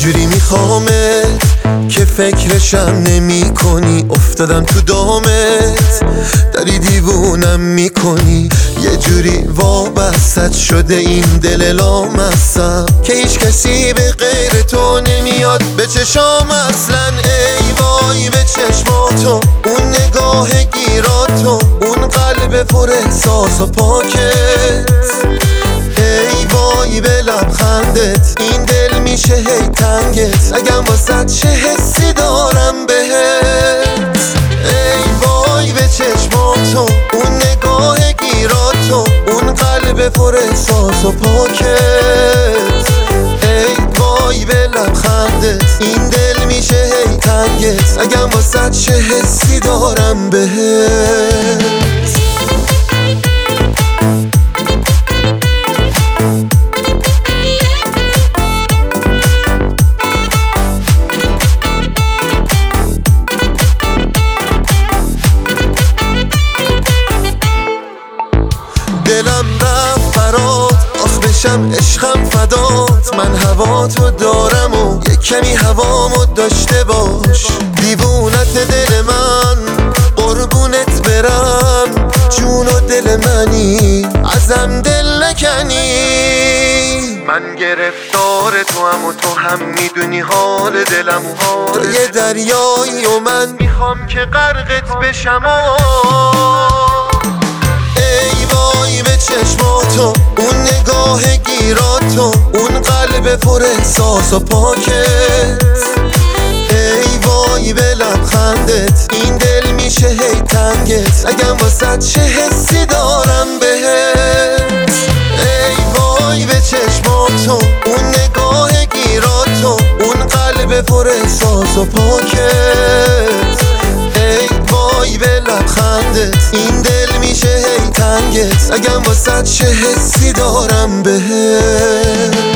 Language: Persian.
جوری میخوامت که فکرشم نمی کنی، افتادم تو دامت داری دیوونم میکنی. یه جوری وابستت شده این دل لامصب که هیچ کسی به غیر تو نمیاد به چشام اصلا. ای وای به چشماتو، اون نگاه گیراتو، اون قلب پر احساس و پاکت. ای وای به لبخندت، این دل میشه هی تنگت اگم واسه چه حسی دارم بهت. ای وای به چشماتو، اون نگاه گیراتو، اون قلب پر احساس و پاکت. ای وای به لبخندت، این دل میشه هی تنگت اگم واسه چه حسی دارم بهت. دلم رفت برات، آخ بشم عشقم فدات. من هواتو دارم و یک کمی هوامو داشته باش. دیوونت دل من، قربونت برم، جون و دل منی، ازم دل نکنی. من گرفتار تو هم و تو هم میدونی حال دلم. تو یه دریایی و من میخوام که غرقت بشم. ای وای به چشماتو، اون نگاه گیراتو، اون قلب پر احساس و پاکت. ای وای به لبخندت، این دل میشه هی تنگت اگم واسه چه حسی دارم بهت. ای وای به چشماتو، اون نگاه گیراتو، اون قلب پر احساس و پاکت. ای وای به لبخندت، این دل میشه هی تنگت اگم واسه چه حسی دارم بهت.